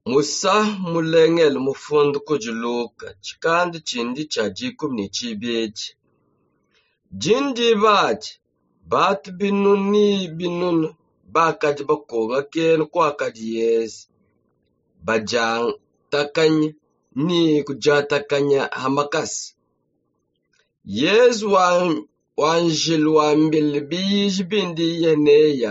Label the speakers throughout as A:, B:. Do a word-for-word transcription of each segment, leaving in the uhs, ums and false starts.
A: Musa mulengel mufundu kujuluka chikandi chindi cha jikumi ni chibeji. Jindi baji batu binuni binunu bakaji bakoga kenu kwa kaji yesi. Bajang takanya ni kujatakanya hamakasi. Yesu wanjilu wambili biji bindi yeneya.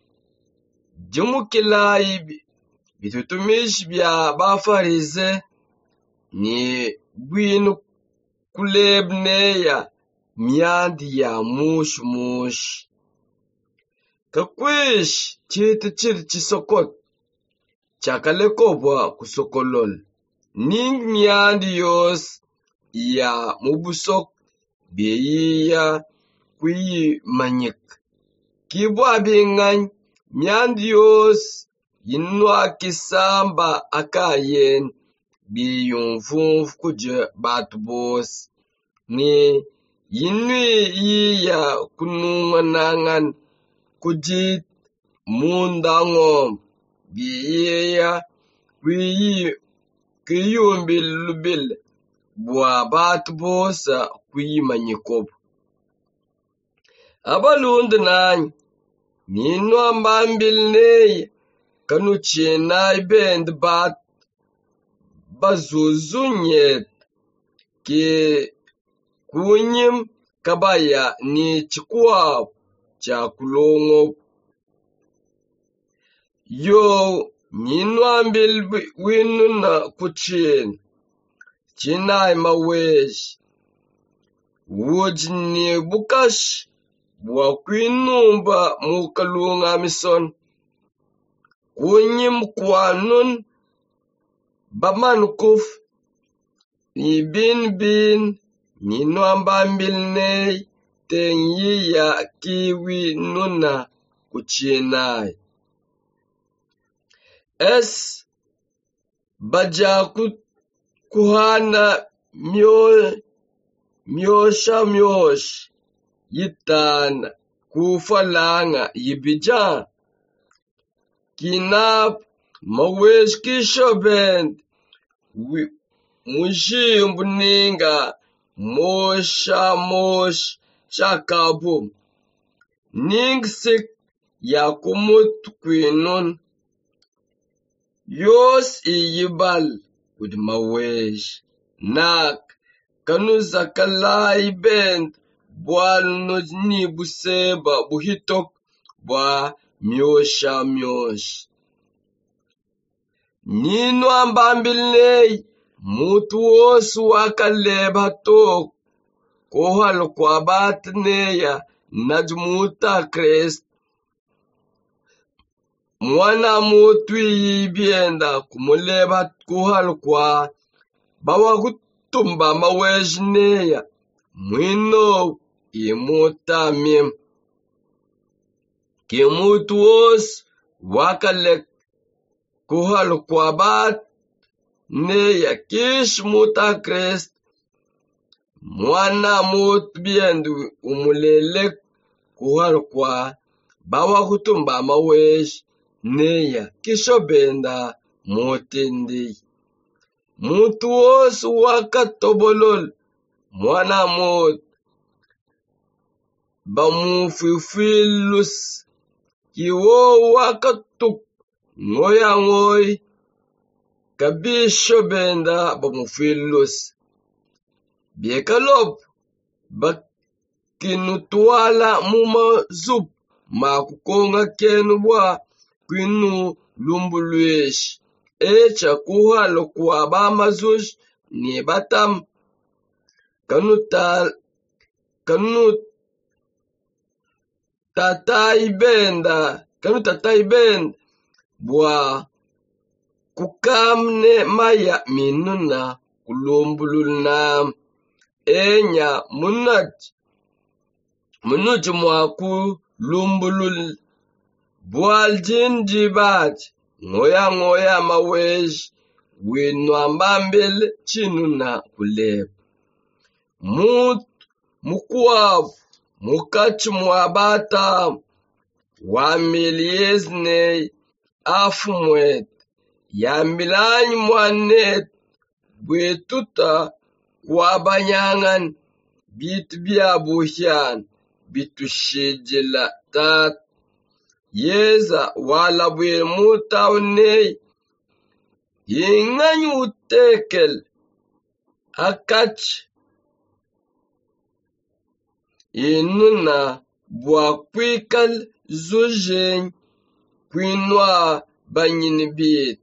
A: Jumukilai bitutumishi bya bafarize ni bwinu kulebneya myandi ya mush mush. Kakwish chiti chiti chisokot chakalekobwa kusokolol. Ning myandi yos ya mubusok beya kuyi manyik. Kibwa bingany myandi yos yinwa kisamba akayen biyumvumvu kuja batu bos. Ni yinwi yiya kununganangan kujit mundangom biyeya kuyi kiyumbil lubil bwa batu bosa kuyi manyikob. Abalundu nanyi ninwa mbambil neya kanu chena ibend bat bazuzunyet ke kunyim kabaya ni chikwa cha kulongo. Yo ninwa mbil winu na kuchen china imawesh wujni bukash bwa kwinumba mukalunga mison. Kunyim kwanun bamanukuf ni bin bin ni nwambambil nei tenyi ya kiwi nuna kuchinai. Es baja kuhana myo myosha myosh yitana kufalanga yibija. Kinap mawesh kishobend mushimbu ninga mosha mosh shakabu ning sik ya kumut kwinun yos iyibal with mawesh nak kanu zakalai bend bwal nojni buseba buhitok bwa myosha myosh. Nino ambambilei mutu osu wakaleba tok kohal kwa batneya najmuta Krist. Mwana mutu yibienda kumuleba kohal kwa bawa kutumba mawejneya mwino imuta mim. Kimutu osu wakalek kuhal kwa bat neya kish muta Krist. Mwana mut biendu umulelek kuhal kwa bawa kutumba mawesh neya kisho benda mutindi. Mutu osu wakatobolol mwana mut bamufifilus kiwo wakatuk ngoya ngoy kabisho benda bamufilus. Biekalop bakinutwala muma zup makukonga kenwa kwinu lumbulwesh. Echa kuhalo kwa bamazush ni batam kanuta kanu tatai benda kanu tatai benda bwa kukamne maya minuna kulumbuluna. Enya munaj munuj mwaku lumbulul bwal jinjibat ngoya ngoya mawej winwambambil chinuna kuleb. Mut mukwab mukach mwabata wamiliezne afumwet yambilany mwanet bwetuta kwa banyangan bit biabusyan bitushijila tat yeza wala bwe mutawnei yingany utekel akach inuna bwa kwikal zujen kwinwa banyini bit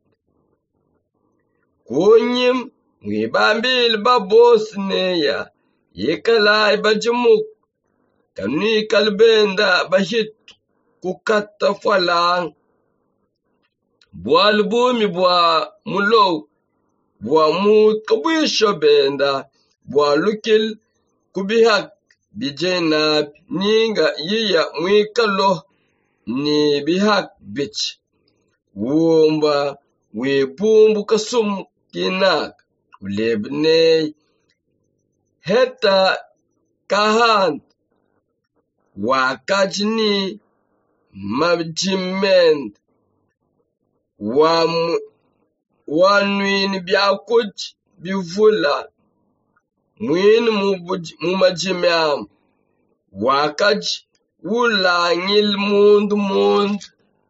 A: kunyim ngibambil babosneya yekalai bajimuk kanui kalbenda bahit kukata falang bwa albumi bwa mulo bwa mut kabwisho benda bwa lukil kubihak bijenab ninga yiya mwikalo ni bihak bich wumba webumbu kasum kinak ulebnei heta kahan wakajni mabjiment wa wanwin biakuj bivula mwin mumajimyam wakaj wula ngil mund mund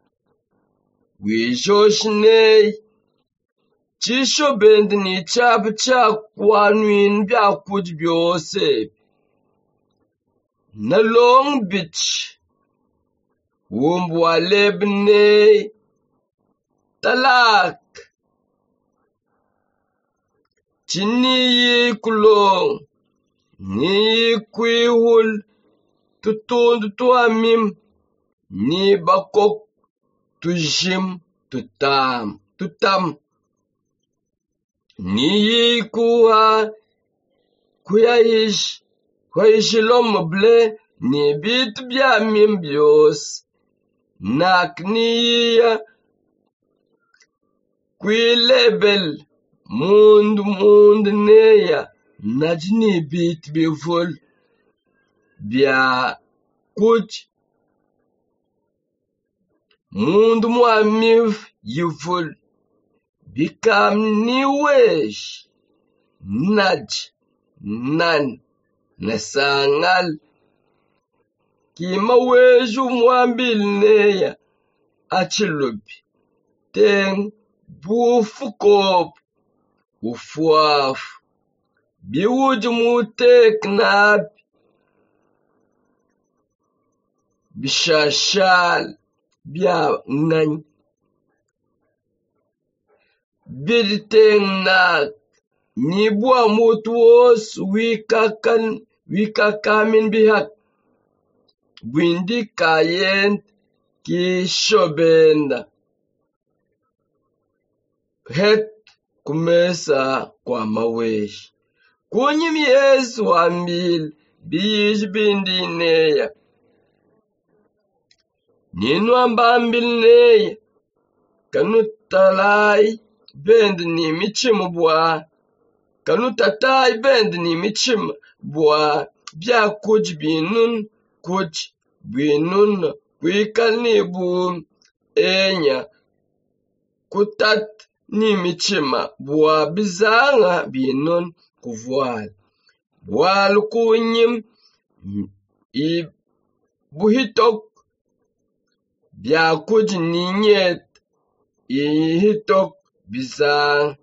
A: wijoshnei chisho bend ni chap chak wanwin biakuj biose na long beach wumbwa lebnei talak chini yi kulong ni kwihul tutund tuamim ni bakok tujim tutam tutam ni yi kuha kuyahish kuhishilom ble ni bit biamim bios nak ni ya kwilebel mund mund neya najni bit bivul bia kuch mund muamiv yivul bikam niwesh naj nan nasangal kima weju mwambil neya achilubi ten bufukop ufuaf biwuj mutek nab bishashal bia ngany bidten nak ni bua mutwos wikakan wikakamin bihak bwindi kayen ki shobenda het kumesa kwa mawesh kunyim Yesu ambil biyish bindi neya ninu ambambil neya kanutalai bend ni michim bwa kanutatai bend ni michim bwa bia kuj binun kuj binun kwikal ni bum enya kutat ni michima bwa bizanga binun kuvual bwal kunyim i buhitok bia kuj ninyet i hitok bizang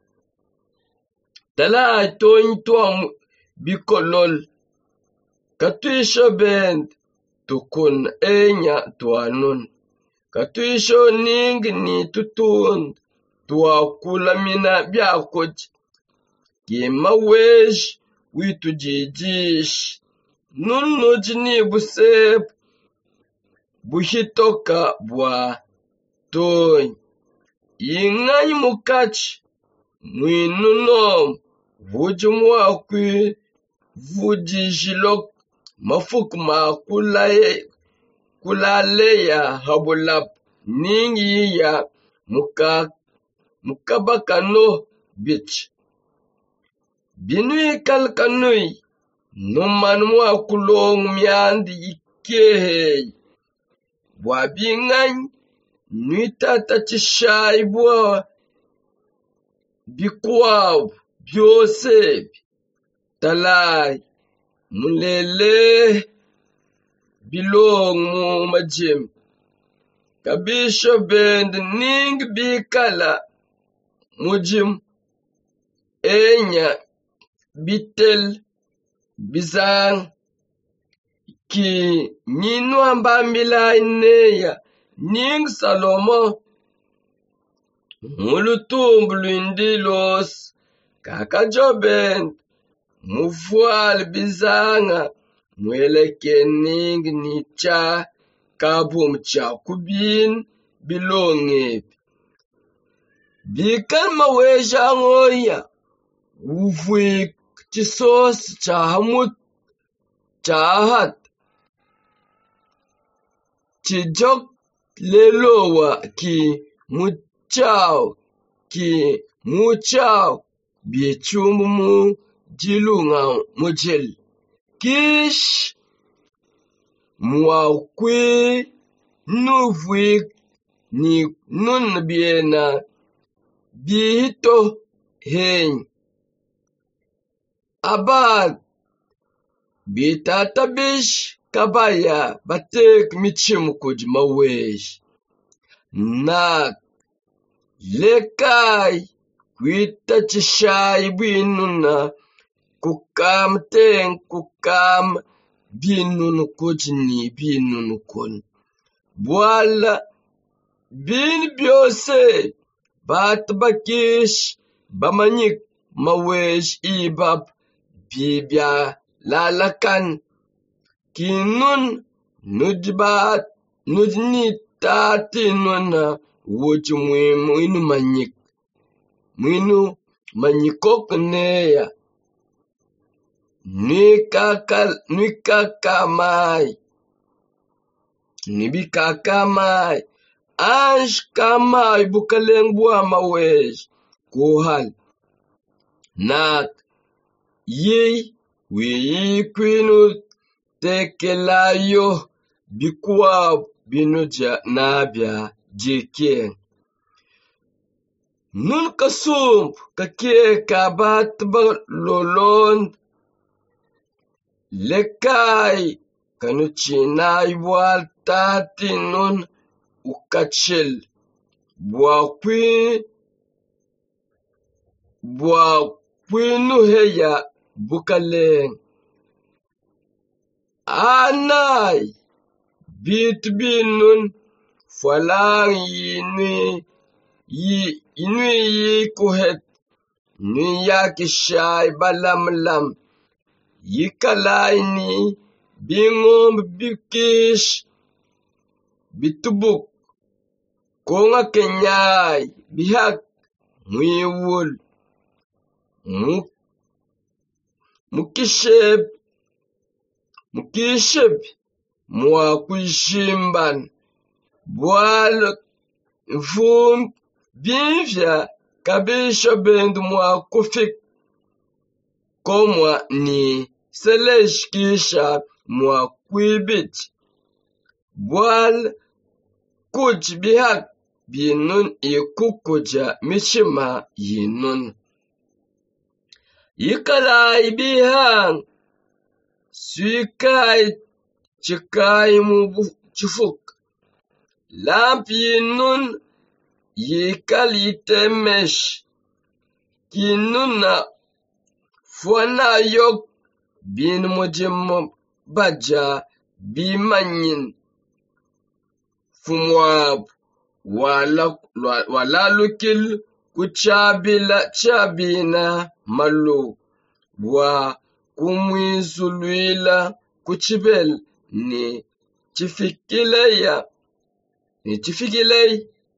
A: tala toin tuam bikolol katuisho bend tukun enya tuanun katuisho ning ni tutun tua kulamina biakuj kima wesh witu jijish nunu jini busep buhitoka bwa toin ingany mukach mwinunom vujumwa kwi vujishilok mafuk ma kulaye kulaleya habulap ningi ya muka mukabakano bich binui kalkanui numan mwa kulong miandi ikehe bwa bingany nuita tachishai bwa bikwabo byose talai mulele bilong mu majim kabisho bend ning bikala mujim enya bitel bizang ki ninu ambambila ineya ning Salomo mulutumbulundilos kakajobend muvual bizanga mwelekening ni cha kabum cha kubin bilonge bikan maweja ngoya uvwik chisos cha hamut cha hat chijok lelowa ki muchao ki muchao biechumumu jilunga mujel kish muakwe nuvwik ni nun biena bihito hen abad bitatabish kabaya batek michim kuj mawesh nak lekai kwita chishai binuna kukam ten kukam binun kujni binun kun bwala bin byose bat bakish bamanyik mawesh ibab bibya lalakan kinun nujbat nujni tatinuna wujumwimu inu manyik mwinu manyikok neya nikakal nikakamai nibikakamai ansh kamai bukaleng bua mawesh kuhal nak yi wi kwinu tekelayo bikuwa binuja nabya jikien nun kasump kake kabat balolon lekai kanuchinai wal tatinun ukachil buakwi buakwinu heya bukaleng anai bit binun falang yini yi inu yi kuhet ni yakishai balamlam yikalaini bingom bikish bitubuk konga kenyai bihak mwiwul muk mukisheb mukisheb mwakushimban bwal vum bivya kabisho bendu mwakufik komwa ni selesh kisha mwakwibit bwal kuj bihak binun ikukuja mishima yinun yikalai bihang suikai chikai mubu chufuk lamp yinun yikal yitemesh kinuna fuana yok bin mujim baja bimanyin fumwab wala wala lukil kuchabila chabina malu wa kumwizulwila kuchibel ni chifikileya ni chifikilei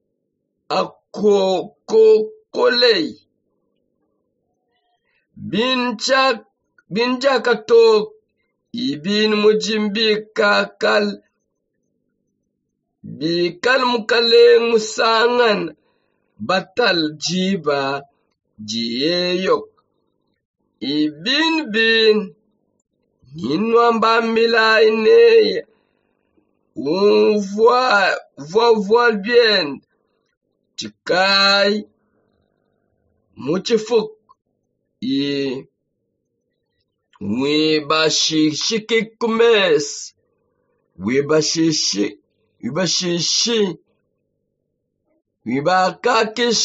A: akokolei binchak binjakatok ibin mujimbi kakal bikal mukaleng musangan batal jiba jiyeyok ibin bin ninwamba milai neya on voit voit voit bien chikai muchifuk ye we bashi shiki kumes we bashi shi we bashi shi we bakakish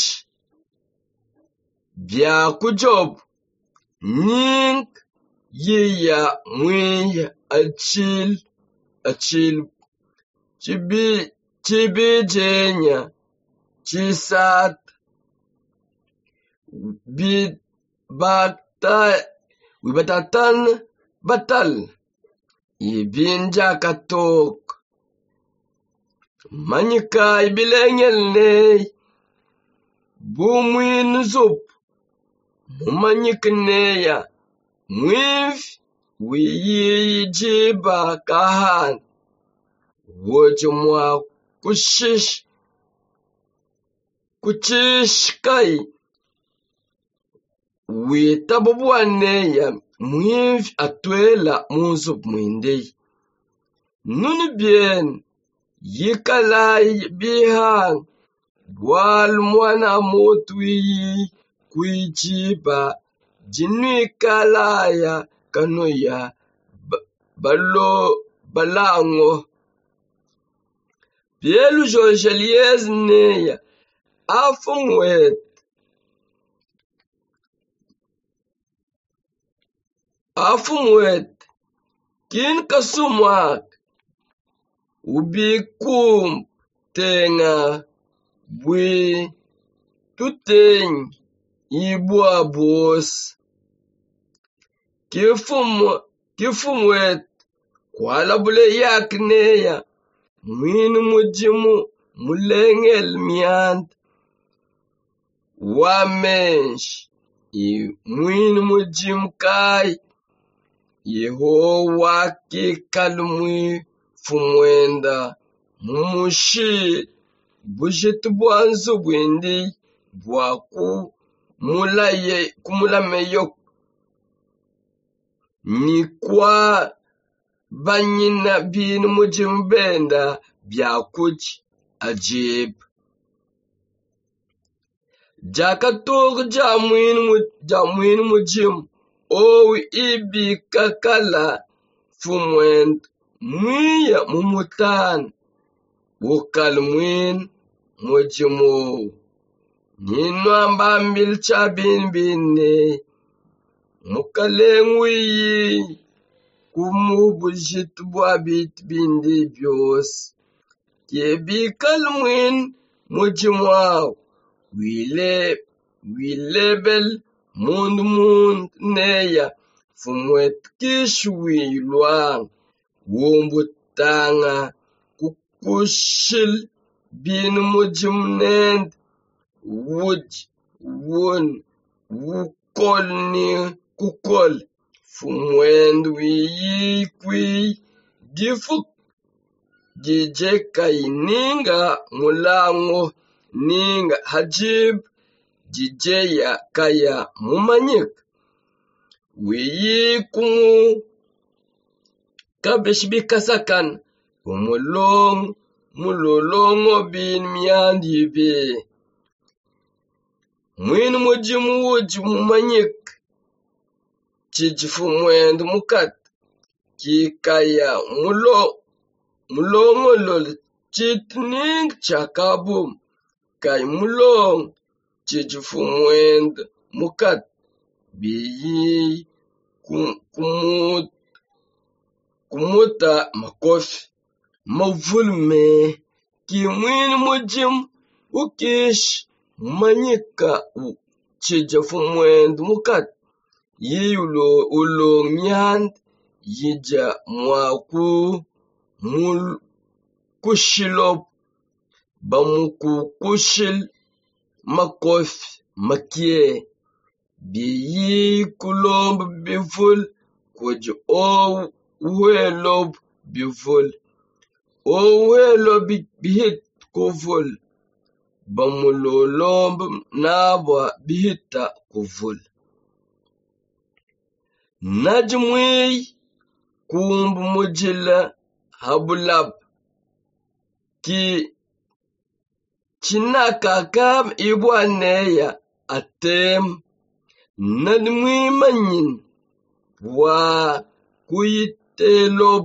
A: bia kujob ning ye ya mwe achil achil chibi chibi jenya chisat bid bakta wibatatan batal ibinja katok manyika ibilengel ne bumwin zup mumanyik neya mwif wiyijiba kahan wojumwa kushish kuchish kai witabubuane ya mwif atwela muzup mwindei nunu bien yikalai bihang wal mwana motwi kuijiba jinui kalaya kanoya balo balango bielu jojeliez neya afumwet afumwet kin kasumwak ubikum tenga bwi tuteng ibua bos kifum kifumwet kwala bule yakneya mwin mujimu mulengel miant wamensh i mwin mujim kai Yehowa kikalmwi fumwenda mumushi bujitu bwanzu bwindi bwaku mulaye kumulameyo nikwa banyina bin mujimbenda byakuji ajib jakatok jamwin mu jamwin mujim o ibi kakala fumwend mwiya mumutan wokalmwin mujimo Nino ambambil chabin binne mukalengwi kumubujit bwabit bindi bios kebi kalmwin mujimwaw wile wilebel mund mund neya fumwet kishwi luang wombutanga kukushil bin mujimnend wuj wun wukol ni kukol fumwend wiyi kwi gifuk gije kai ninga mulango ninga hajib jijeya kaya mumanyik wiyi kumu kabish bikasakan kumulong mulolongo bin miyandi be mwin mujimu wujimu manyik chijifu mwend mukat kikaya mulo mulongo lol chitning chakabum kai mulong chijifu mwend mukat biyi kum, kumut kumuta makofi mavulme ki mwin mujim ukish manyika u chijifu mwend mukat yiyulo ulo myand yija mwaku mul kushilop bamuku kushil makofi makie biyi kulomb bivul kuj o welob bivul o welo bihit kuvul bamulolomb nabwa bihita kuvul najmwi kumb mujila habulab ki chinaka kam ibwaneya atem nadmui manyin wa kuyitelob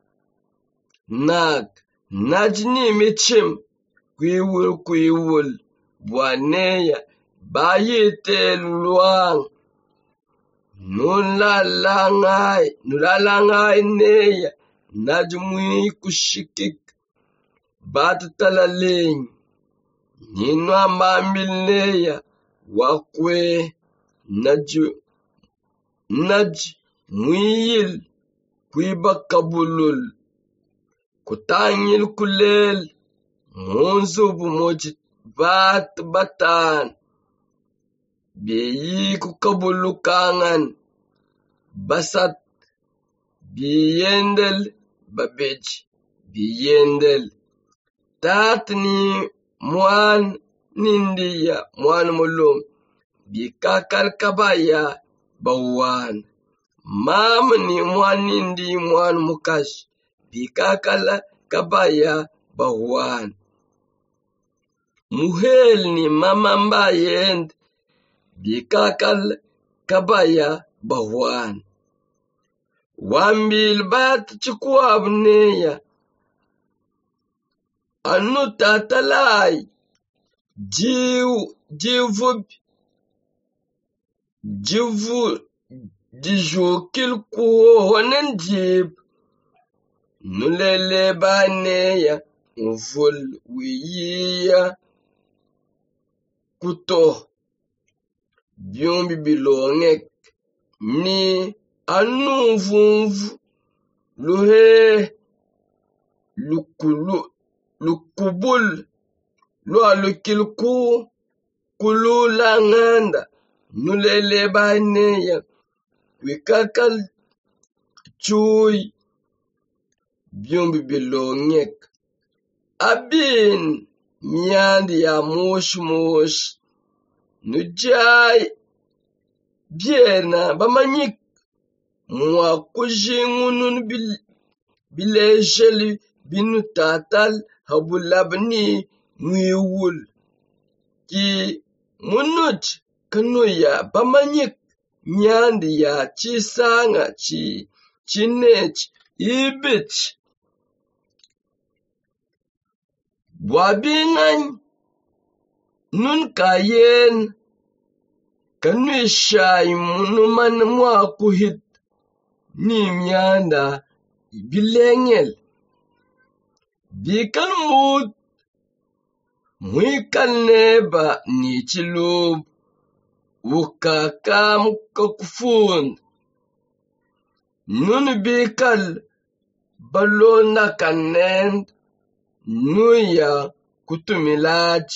A: nak najni michim kuiwul kuiwul bwaneya bayitelwang nulalangai nulalangai neya najmui kushikik batatalaleng ninwa mamilneya wakwe naju naj mwiyil kuibakabulul kutangil kulel munzubu mojit bat batan beyi kukabulukangan basat biyendel babej biyendel tatni mwan nindiya mwan mulum bikakal kabaya bawan mamni mwan nindi mwan mukash bikakal kabaya bawan muhel ni mama mbayend bikakal kabaya bawan wambil bat chikuabneya anu tatalai jiu jivu jivu dijokil kuhonen jib nulele baneya uvul wiya kuto biombi bilongek ni anu vumvu luhe lukulu lukubul lo alukilku kulula nganda nulele baneya wikakal chui biombi bilongek abin miandi ya mosh mosh nujai biena bamanyik mwa kujingunun bil bilejeli binu tatal habulabni mwiwul ki munut kanuya bamanyik nyandi ya chisanga chi chinech ibich bwabingan nun kayen kanwishay munuman mwa kuhit ni myanda bilengel bikal mut mwikal neba ni chilub ukakam kakufund nun bikal balona kanend nuya kutumilaj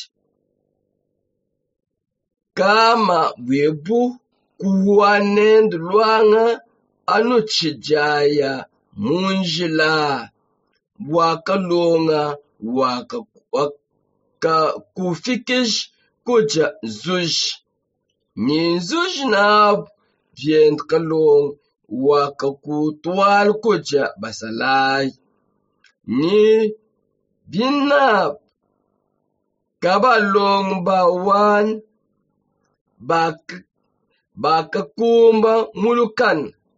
A: kama webu kuwanend luanga anu chijaya munjila wakalonga waka waka kufikish kuja zuj ni zuj na bien kalong waka kutwal kuja basalai ni binab kabalong bawan bak bakakumba mulukan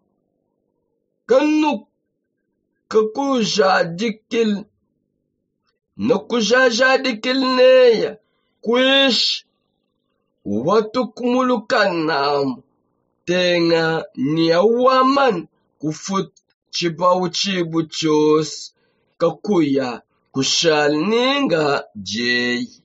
A: kanuk kakuja dikil nakujaja dikil neya kwish watuk mulukan nam tenga niawaman kufut chibau chibu chos kakuya kushal ninga jay